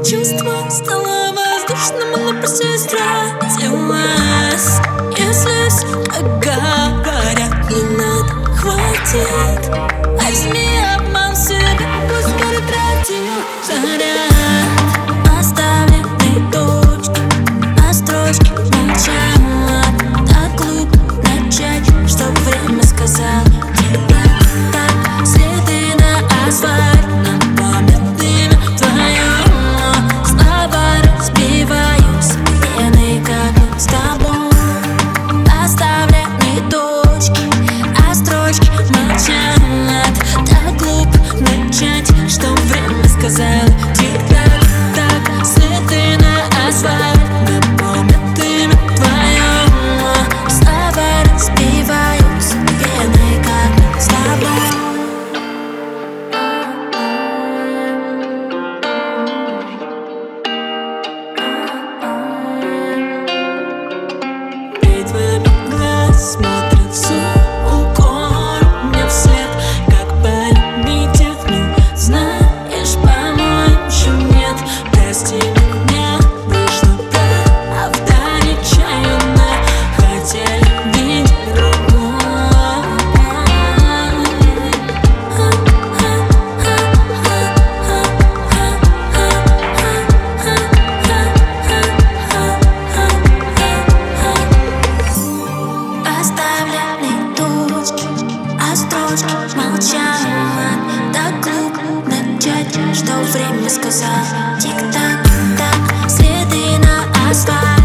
чувство стало воздушным, но просто растратилось. Если все говорят, не надо, хватит. Возьми обман в себе, пусть горит радио заряд. Оставленные точки, а строчки молчат. Так глупо начать, чтоб время сказало. Так, следы на асфальтном памятным твоем. Слова разбиваюсь, пеной, как с тобой. Оставленные точки, а строчки молчат. Так глупо начать, чтоб время сказало. Тик-так, так, следы на асфальтном памятным твоем. Слова разбиваются, пеной, как с тобой. Твоими глаз смотрят с укором мне вслед, как больный техну. Знаешь, по-моему, еще нет. Прости меня, вышло правда нечаянно. Хотели видеть другой. Оставленные точки, а строчки молчат. Так глупо начать, что время сказал. Тик-так, так, следы на асфальте.